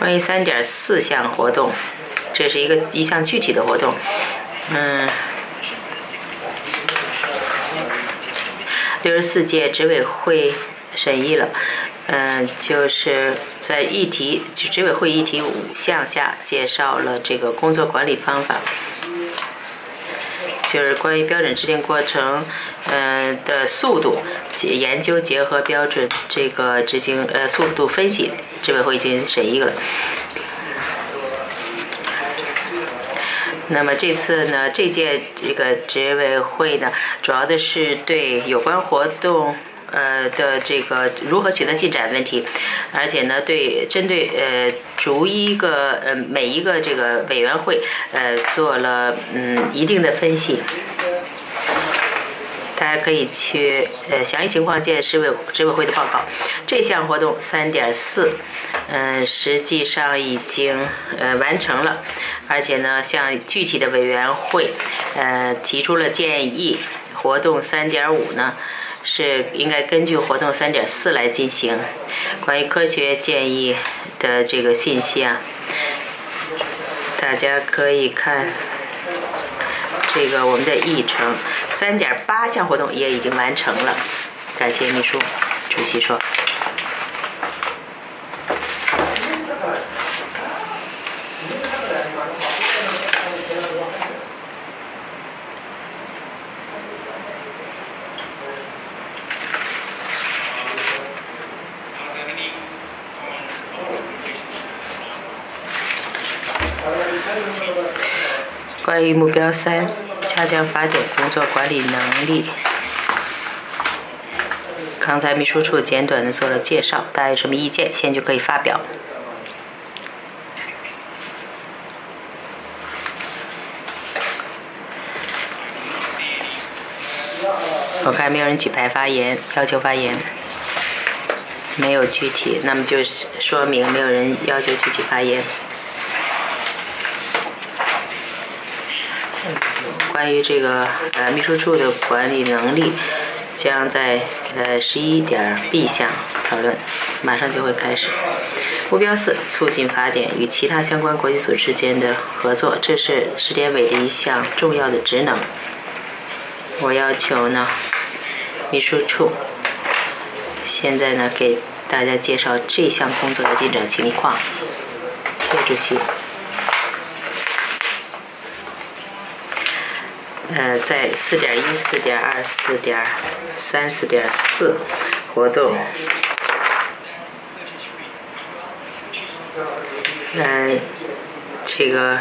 关于3.4项活动，这是一项具体的活动。64届执委会审议了，就是在执委会议题5项下介绍了这个工作管理方法，就是关于标准制定过程的速度研究结合标准这个执行速度分析，执委会已经审议了。那么这次呢，这届这个执委会呢，主要的是对有关活动的这个如何取得进展问题，而且呢，针对每一个这个委员会做了一定的分析。大家可以去详细情况见执委会的报告。这项活动3.4，实际上已经完成了，而且呢，向具体的委员会提出了建议。活动3.5呢，是应该根据活动3.4来进行。关于科学建议的这个信息啊，大家可以看这个我们的议程。3.8项活动也已经完成了，感谢秘书。主席说。关于目标3，加强法典工作管理能力，刚才秘书处简短的做了介绍，大家有什么意见，现在就可以发表。我看没有人举牌发言，要求发言，没有具体，那么就说明没有人要求具体发言。关于这个秘书处的管理能力，将在11.B 项讨论，马上就会开始。目标4，促进法典与其他相关国际组织之间的合作，这是时典委的一项重要的职能。我要求呢，秘书处现在呢给大家介绍这项工作的进展情况。谢谢主席。在4.1、4.2、4.3、4.4活动，这个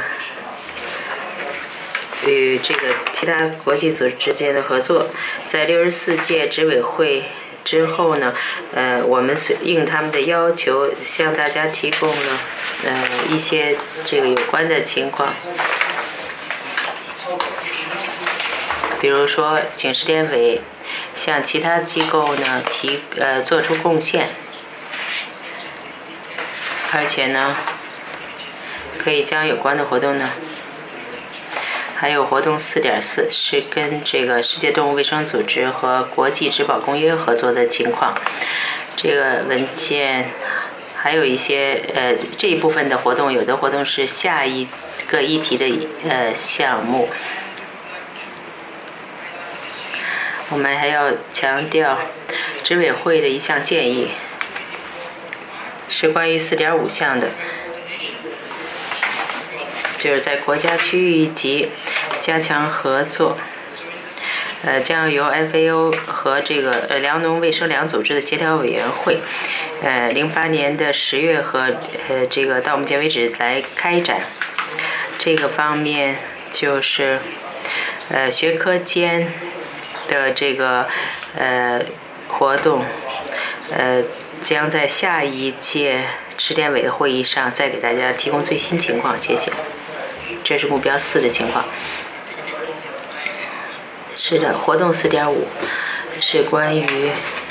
与这个其他国际组织之间的合作，在64届执委会之后呢，我们应他们的要求，向大家提供了一些这个有关的情况。比如说，请时典委向其他机构呢做出贡献，而且呢，可以将有关的活动呢，还有活动4.4是跟这个世界动物卫生组织和国际植保公约合作的情况。这个文件还有一些这一部分的活动，有的活动是下一个议题的项目。我们还要强调执委会的一项建议，是关于4.5项的，就是在国家区域级加强合作，将由 FAO 和这个粮农卫生两组织的协调委员会，08年的10月和这个到目前为止来开展。这个方面就是学科间的这个活动，将在下一届时典委的会议上再给大家提供最新情况。谢谢。这是目标4的情况。是的，活动4.5是关于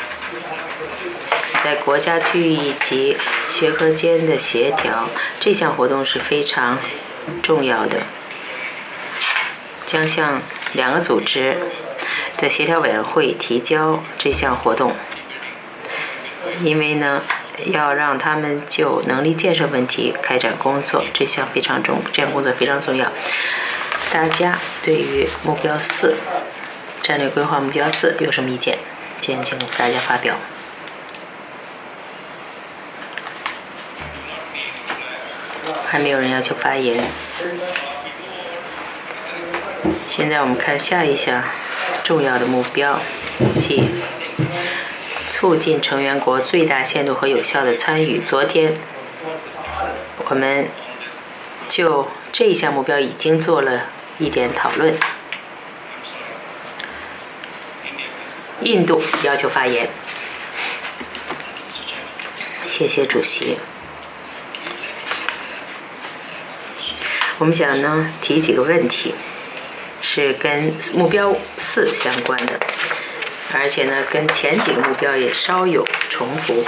在国家区域及学科间的协调，这项活动是非常重要的，将向2个组织的协调委员会提交这项活动。因为呢， 要让他们就能力建设问题开展工作，这项工作非常重要。大家对于目标4战略规划目标4有什么意见？先请大家发表。还没有人要求发言。现在我们看下一项重要的目标，即促进成员国最大限度和有效的参与。昨天我们就这一项目标已经做了一点讨论。印度要求发言。谢谢主席。我们想呢提几个问题，是跟目标4相关的，而且呢跟前几个目标也稍有重复。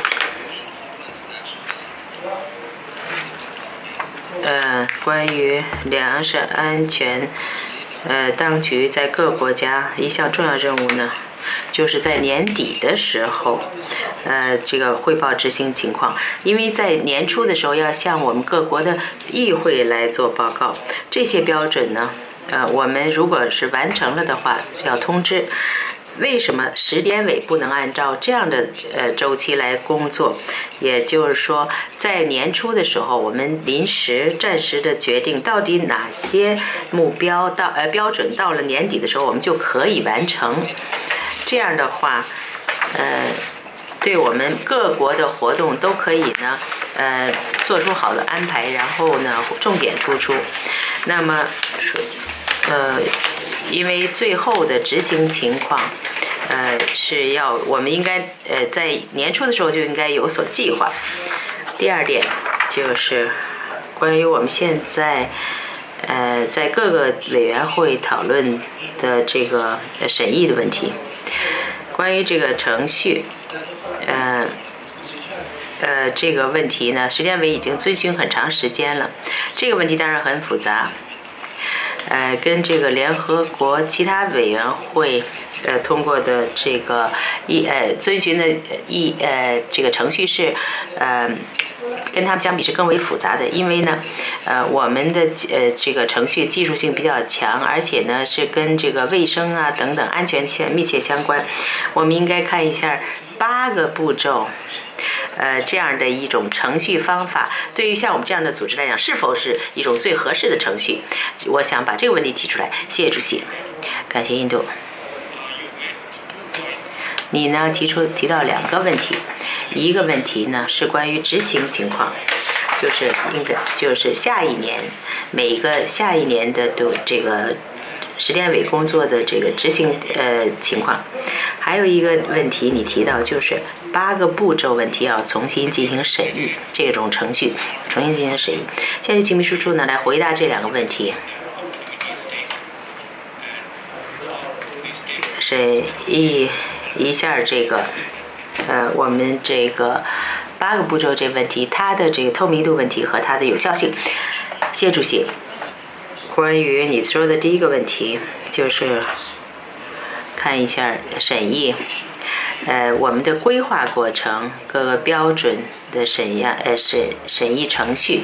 关于粮食安全，当局在各国家一项重要任务呢，就是在年底的时候，这个汇报执行情况。因为在年初的时候要向我们各国的议会来做报告，这些标准呢，我们如果是完成了的话，就要通知。为什么时间尾不能按照这样的周期来工作？也就是说，在年初的时候，我们暂时的决定到底哪些目标标准到了年底的时候，我们就可以完成。这样的话，对我们各国的活动都可以呢，做出好的安排，然后呢，重点突出。那么，因为最后的执行情况，我们应该在年初的时候就应该有所计划。第二点就是关于我们现在在各个委员会讨论的这个审议的问题。关于这个程序，这个问题呢，时间委已经遵循很长时间了。这个问题当然很复杂，跟这个联合国其他委员会通过的这个遵循的这个程序是跟他们相比是更为复杂的。因为呢我们的这个程序技术性比较强，而且呢是跟这个卫生啊等等安全密切相关。我们应该看一下8个步骤这样的一种程序方法，对于像我们这样的组织来讲，是否是一种最合适的程序？我想把这个问题提出来。谢谢主席。感谢印度。你呢提到2个问题，一个问题呢是关于执行情况，就是下一年每个下一年的这个时间委工作的这个执行情况。还有一个问题你提到就是8个步骤问题要重新进行审议，这种程序重新进行审议。现在请秘书处呢来回答这2个问题。审议一下这个我们这个8个步骤这问题，它的这个透明度问题和它的有效性。谢主席。关于你说的第一个问题，就是看一下审议，我们的规划过程，各个标准的审议程序，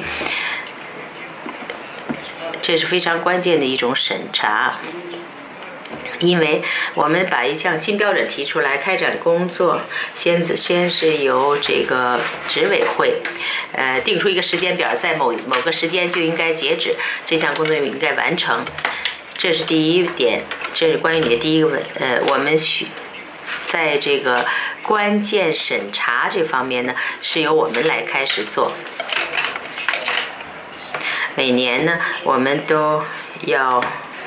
这是非常关键的一种审查。因为我们把一项新标准提出来开展工作，先是由这个执委会定出一个时间表，在某个时间就应该截止，这项工作应该完成。这是第一点，这是关于你的第一个我们在这个关键审查这方面呢，是由我们来开始做。每年呢，我们都要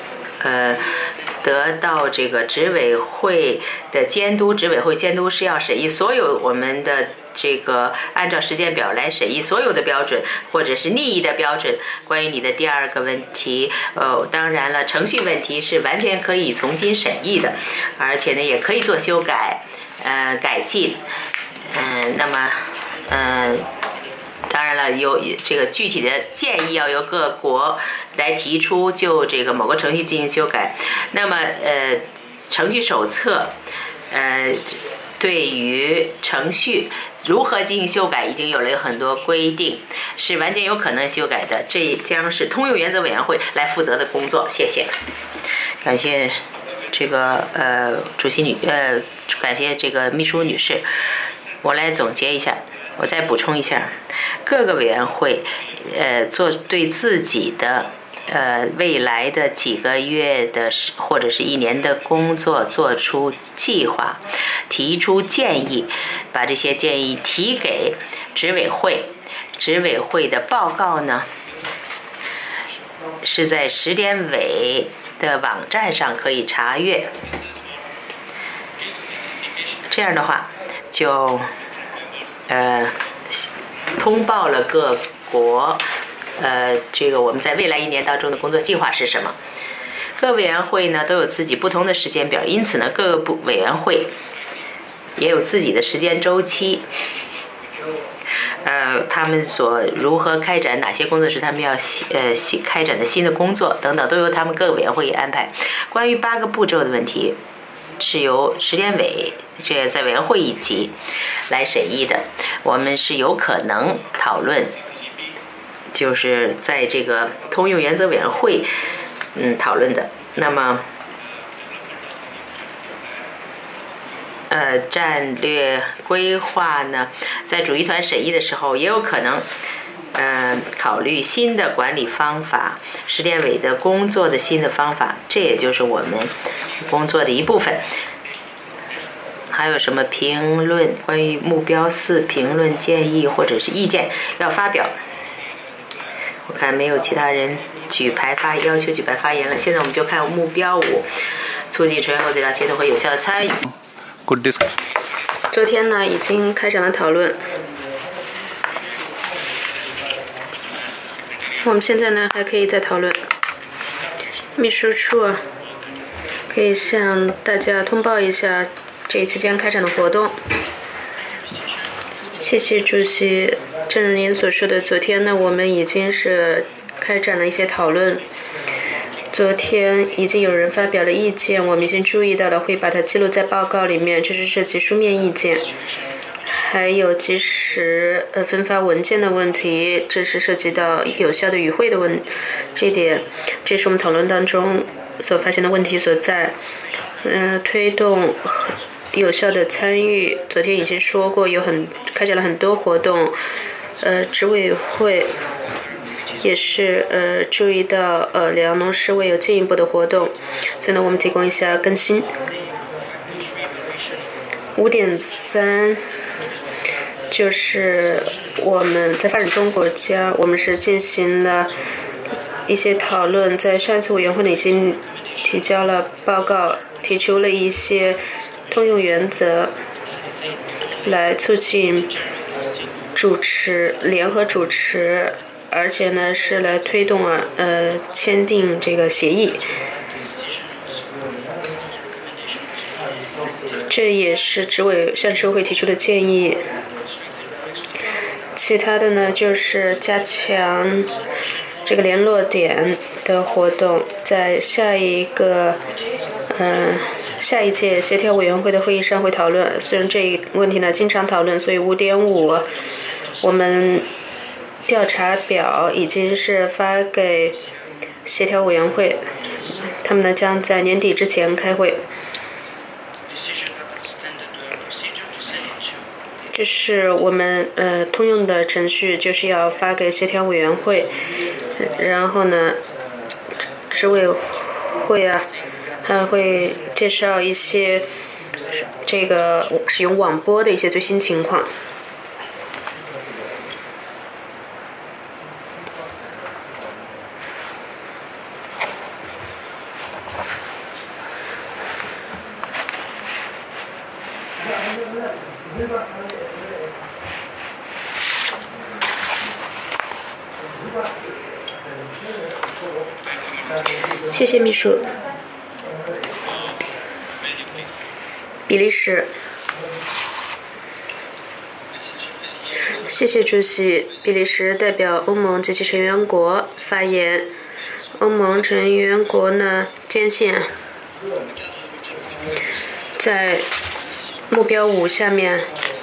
得到这个执委会的监督，执委会监督是要审议所有我们的这个按照时间表来审议所有的标准或者是逆议的标准。关于你的第2个问题，当然了，程序问题是完全可以重新审议的，而且呢也可以做修改改进。那么当然了，有这个具体的建议要由各国来提出，就这个某个程序进行修改。那么程序手册对于程序如何进行修改已经有了很多规定，是完全有可能修改的。这将是通用原则委员会来负责的工作。谢谢，感谢这个主席感谢这个秘书女士。我来总结一下，我再补充一下，各个委员会做对自己的未来的几个月的或者是1年的工作做出计划，提出建议，把这些建议提给执委会。执委会的报告呢是在时点委的网站上可以查阅。这样的话就通报了各国这个我们在未来1年当中的工作计划是什么。各委员会呢都有自己不同的时间表，因此呢各个委员会也有自己的时间周期。他们所如何开展哪些工作是他们要开展的新的工作等等，都由他们各个委员会安排。关于8个步骤的问题，是由时点委这在委员会一级来审议的。我们是有可能讨论，就是在这个通用原则委员会讨论的。那么战略规划呢，在主席团审议的时候也有可能考虑新的管理方法，时点委的工作的新的方法，这也就是我们工作的一部分。还有什么评论，关于目标4评论建议或者是意见要发表？我看没有其他人要求举牌发言了。现在我们就看目标5，促进垂后治疗协同和有效的参与。 昨天呢已经开展了讨论，我们现在呢还可以再讨论。秘书处可以向大家通报一下这一期间开展的活动。谢谢主席，正如您所说的，昨天呢我们已经是开展了一些讨论。昨天已经有人发表了意见，我们已经注意到了，会把它记录在报告里面，这是涉及书面意见。还有及时分发文件的问题，这是涉及到有效的与会的这一点，这是我们讨论当中所发现的问题所在。推动有效的参与，昨天已经说过，开展了很多活动。执委会也是注意到两农市委有进一步的活动，所以呢我们提供一下更新。5.3就是我们在发展中国家，我们是进行了一些讨论，在上一次委员会呢已经提交了报告，提出了一些通用原则，来促进联合主持，而且呢是来推动签订这个协议。这也是执委向执委会提出的建议。其他的呢就是加强这个联络点的活动，在下一届协调委员会的会议上会讨论。虽然这一问题呢经常讨论，所以5.5我们调查表已经是发给协调委员会，他们呢将在年底之前开会。这是我们通用的程序，就是要发给协调委员会，然后呢执委会还会介绍一些这个使用网播的一些最新情况。谢谢秘书。比利时，谢谢主席。比利时代表欧盟及其成员国发言。欧盟成员国呢坚信，在目标5下面，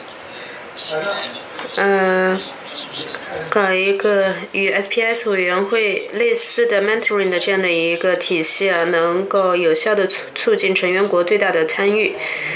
搞一个与 SPS 委员会类似的 mentoring 的这样的一个体系啊，能够有效的促进成员国最大的参与。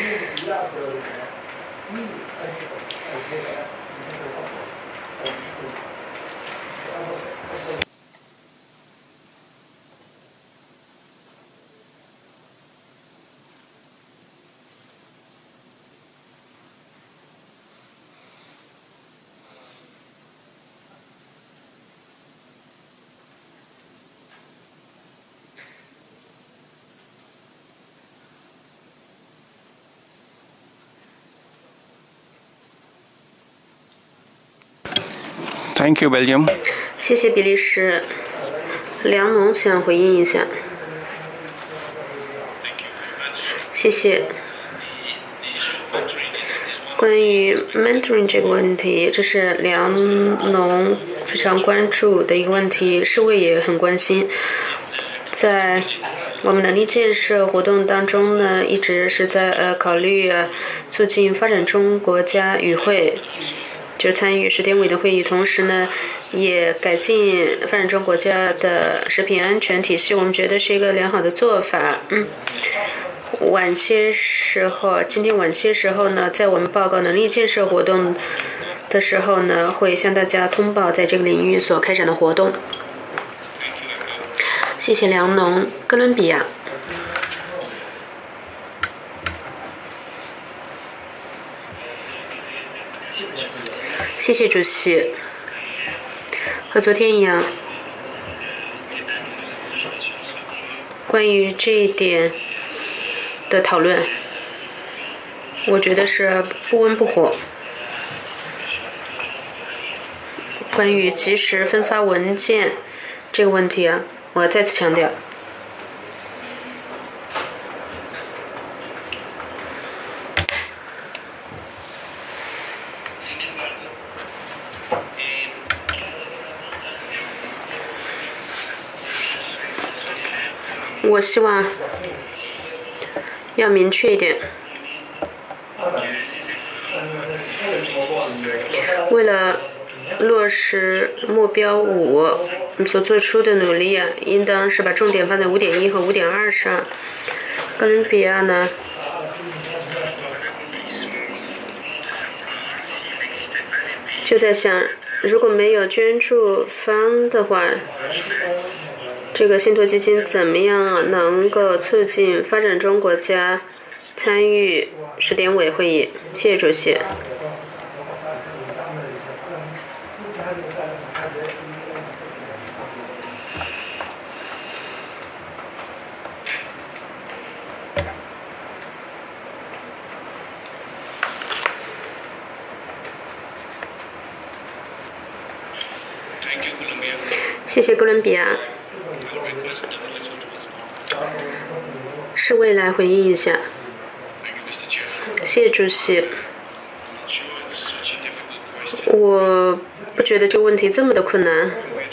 Thank you, Belgium. 谢谢比利时。梁农想回应一下。谢谢。关于 mentoring 这个问题，这是梁农非常关注的一个问题，世卫也很关心。在我们能力建设活动当中呢，一直是在考虑促进发展中国家与会。就参与10.5委的会议，同时呢，也改进发展中国家的食品安全体系，我们觉得是一个良好的做法。晚些时候，今天晚些时候呢，在我们报告能力建设活动的时候呢，会向大家通报在这个领域所开展的活动。谢谢梁农。哥伦比亚。谢谢主席。和昨天一样，关于这一点的讨论，我觉得是不温不火。关于及时分发文件这个问题啊，我要再次强调。我希望要明确一点，为了落实目标5，我们所做出的努力啊，应当是把重点放在5.1和5.2上。哥伦比亚呢，就在想，如果没有捐助方的话，这个信托基金怎么样能够促进发展中国家参与10.5委会议？谢谢主席。谢谢哥伦比亚。是未来回应一下。谢谢主席。我不觉得这个问题这么的困难。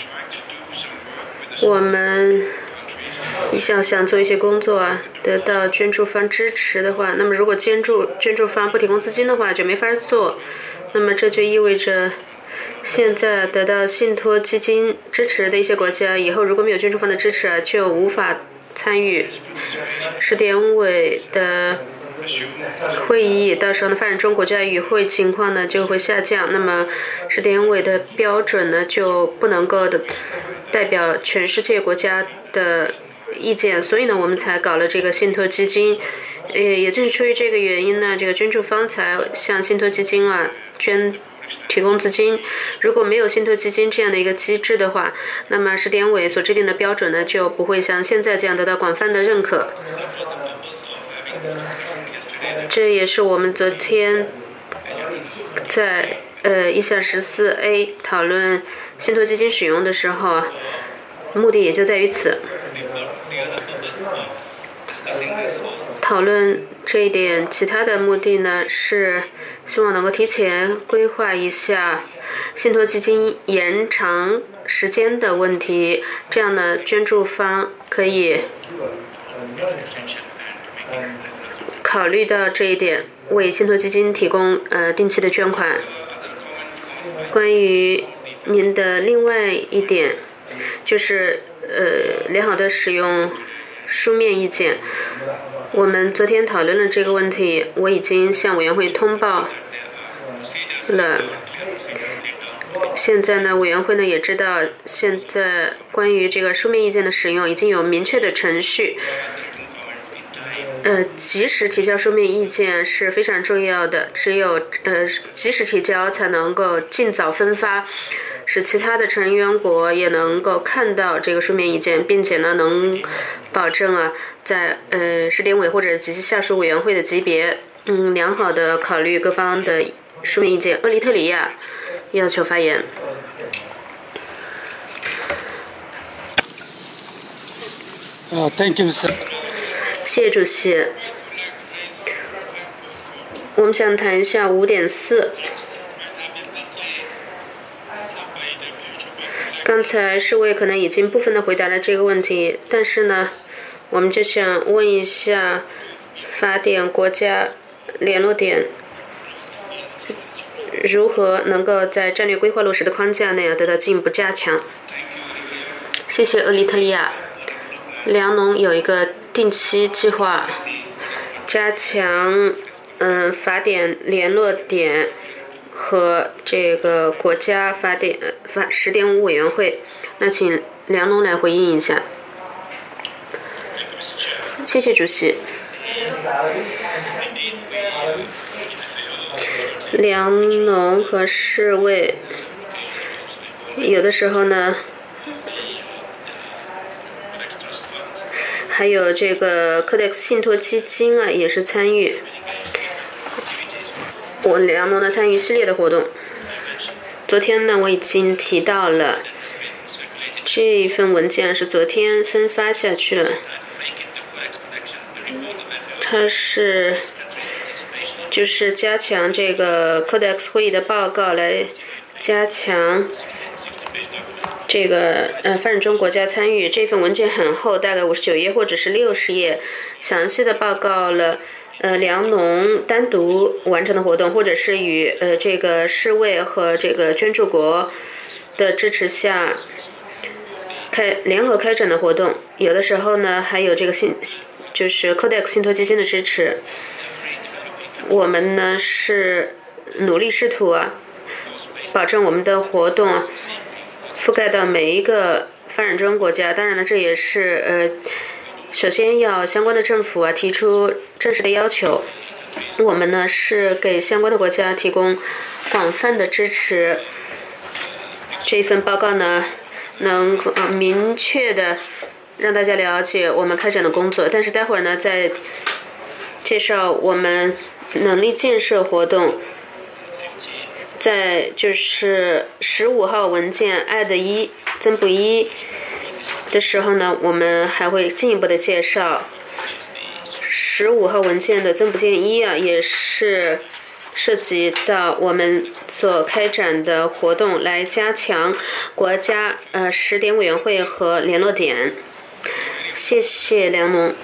我们想做一些工作啊，得到捐助方支持的话，那么如果捐助方不提供资金的话，就没法做。那么这就意味着，现在得到信托基金支持的一些国家，以后如果没有捐助方的支持啊，就无法参与10.5委的会议。到时候呢，发展中国家与会情况呢就会下降，那么10.5委的标准呢就不能够代表全世界国家的意见，所以呢我们才搞了这个信托基金。也正是出于这个原因呢，这个捐助方才向信托基金啊提供资金。如果没有信托基金这样的一个机制的话，那么10.5委所制定的标准呢就不会像现在这样得到广泛的认可。这也是我们昨天在1项14A 讨论信托基金使用的时候，目的也就在于此。讨论这一点，其他的目的呢是希望能够提前规划一下信托基金延长时间的问题，这样呢捐助方可以考虑到这一点，为信托基金提供定期的捐款。关于您的另外一点，就是良好的使用书面意见。我们昨天讨论了这个问题，我已经向委员会通报了。现在呢，委员会呢也知道，现在关于这个书面意见的使用已经有明确的程序。及时提交书面意见是非常重要的，只有及时提交才能够尽早分发，使其他的成员国也能够看到这个书面意见，并且呢能保证在市典委或者及其下属委员会的级别，良好的考虑各方的书面意见。厄立特里亚要求发言。 Thank you, sir. 谢谢主席。我们想谈一下5.4。刚才世卫可能已经部分的回答了这个问题，但是呢，我们就想问一下法典国家联络点如何能够在战略规划落实的框架内得到进一步加强。谢谢厄立特里亚。粮农有一个定期计划，加强法典联络点和这个国家10.5委员会。那请粮农来回应一下。谢谢主席。粮农和世卫有的时候呢，还有这个 Codex 信托基金也是参与，我粮农呢参与系列的活动。昨天呢我已经提到了，这一份文件是昨天分发下去了，它是就是加强这个 Codex 会议的报告，来加强这个发展中国家参与。这份文件很厚，大概59页或者是60页，详细的报告了粮农单独完成的活动，或者是与这个世卫和这个捐助国的支持下联合开展的活动。有的时候呢还有这个就是 Codex 信托基金的支持。我们呢是努力试图保证我们的活动覆盖到每一个发展中国家。当然了，这也是首先要相关的政府提出正式的要求。我们呢是给相关的国家提供广泛的支持。这份报告呢能明确的让大家了解我们开展的工作。但是待会儿呢再介绍我们能力建设活动。在就是15号文件AD1增补1的时候呢，我们还会进一步的介绍。15号文件的增补件1也是涉及到我们所开展的活动，来加强国家10点委员会和联络点。谢谢梁农。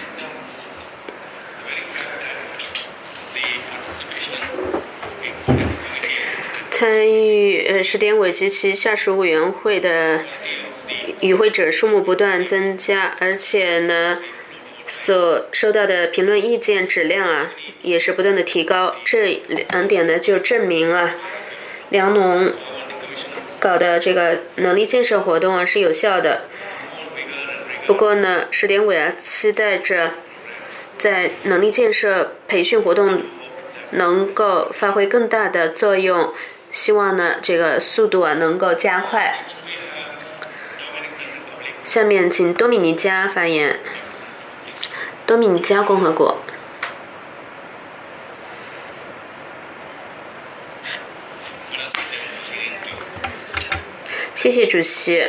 参与10点委及其下属委员会的与会者数目不断增加，而且呢所收到的评论意见质量也是不断的提高。这2点呢就证明粮农搞的这个能力建设活动是有效的。不过呢10点委期待着在能力建设培训活动能够发挥更大的作用，希望呢这个速度能够加快。下面请多米尼加发言。多米尼加共和国。谢谢主席。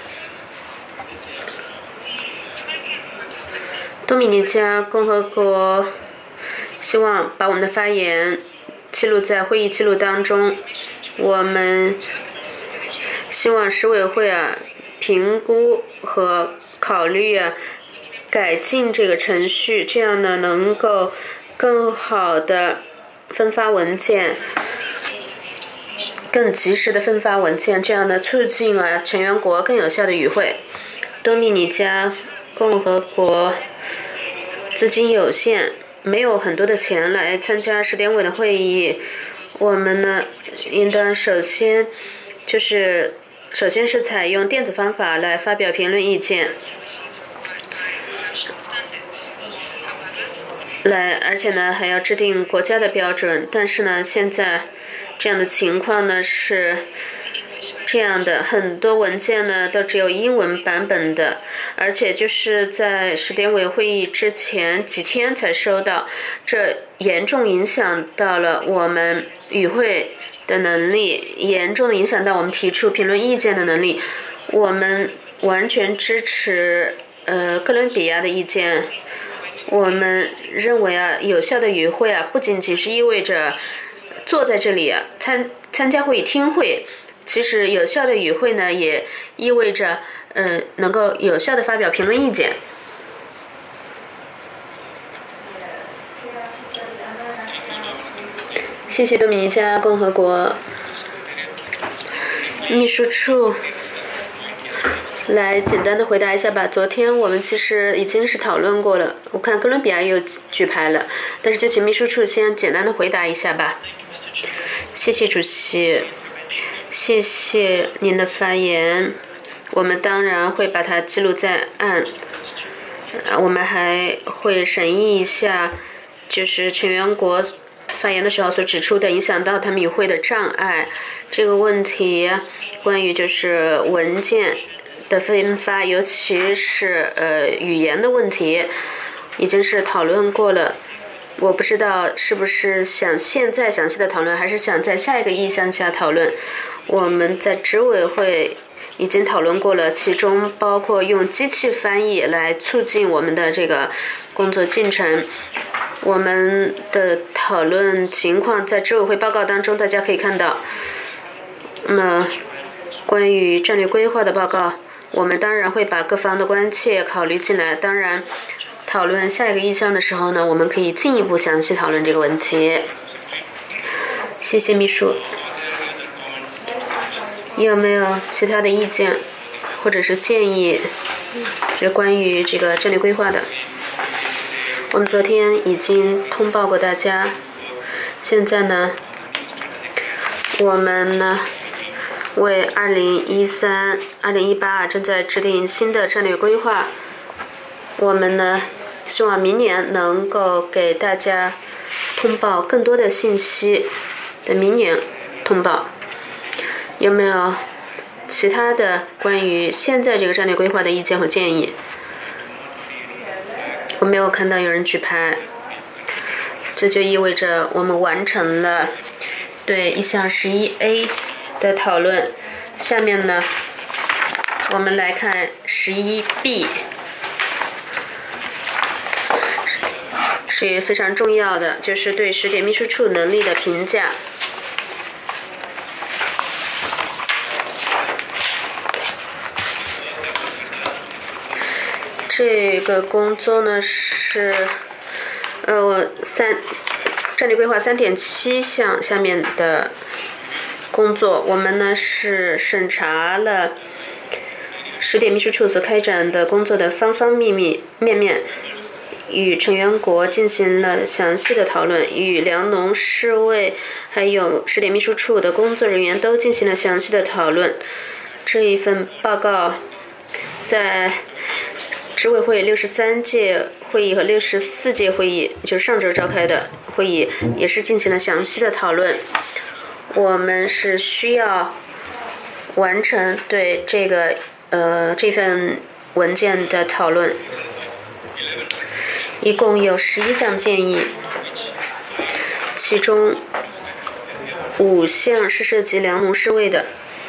多米尼加共和国希望把我们的发言记录在会议记录当中。我们希望10委会评估和考虑改进这个程序，这样呢能够更好的分发文件，更及时的分发文件，这样呢促进成员国更有效的与会。多米尼加共和国资金有限，没有很多的钱来参加10点委的会议。我们呢，应当首先是采用电子方法来发表评论意见，而且呢还要制定国家的标准。但是呢，现在这样的情况呢是这样的，很多文件呢都只有英文版本的，而且就是在10点委会议之前几天才收到，这严重影响到了我们与会的能力，严重的影响到我们提出评论意见的能力。我们完全支持哥伦比亚的意见。我们认为有效的与会不仅仅是意味着坐在这里参加会议听会，其实有效的与会呢也意味着能够有效的发表评论意见。谢谢多米尼加共和国秘书处来简单的回答一下吧。昨天我们其实已经是讨论过了，我看哥伦比亚又举牌了，但是就请秘书处先简单的回答一下吧。谢谢主席，谢谢您的发言，我们当然会把它记录在案。我们还会审议一下就是成员国发言的时候所指出的影响到他们与会的障碍这个问题，关于就是文件的分发，尤其是语言的问题，已经是讨论过了。我不知道是不是想现在详细的讨论，还是想在下一个议项下讨论。我们在执委会已经讨论过了，其中包括用机器翻译来促进我们的这个工作进程。我们的讨论情况在执委会报告当中大家可以看到。那么关于战略规划的报告，我们当然会把各方的关切考虑进来。当然讨论下一个议项的时候呢，我们可以进一步详细讨论这个问题。谢谢秘书。有没有其他的意见或者是建议，是关于这个战略规划的？我们昨天已经通报过大家，现在呢，我们呢为2013、2018正在制定新的战略规划。我们呢希望明年能够给大家通报更多的信息，在明年通报。有没有其他的关于现在这个战略规划的意见和建议？我没有看到有人举牌，这就意味着我们完成了对议项11A 的讨论。下面呢，我们来看11B， 是非常重要的，就是对10点秘书处能力的评价。这个工作呢是战略规划3.7项下面的工作。我们呢是审查了10点秘书处所开展的工作的方方面面，与成员国进行了详细的讨论，与粮农、侍卫还有10点秘书处的工作人员都进行了详细的讨论。这一份报告在执委会63届会议和64届会议，就是上周召开的会议，也是进行了详细的讨论。我们是需要完成对这份文件的讨论，一共有11项建议，其中5项是涉及粮农侍卫的。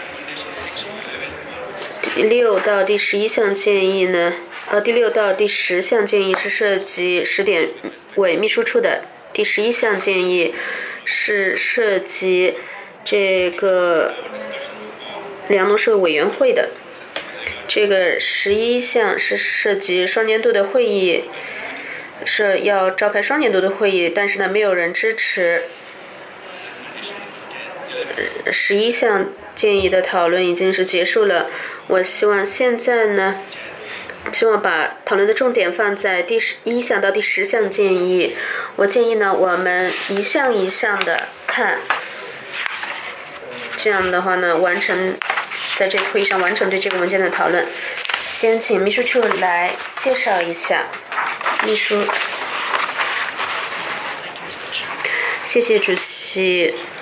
第6到第11项建议呢，第6到第10项建议是涉及10点委秘书处的，第11项建议是涉及这个粮农事务委员会的，这个11项是涉及双年度的会议， 是要召开双年度的会议，但是呢，没有人支持。11项建议的讨论已经是结束了。我希望现在呢，希望把讨论的重点放在第1项到第10项建议。我建议呢，我们一项一项的看，这样的话呢，在这次会议上完成对这个文件的讨论。先请秘书处来介绍一下。秘书，谢谢主席。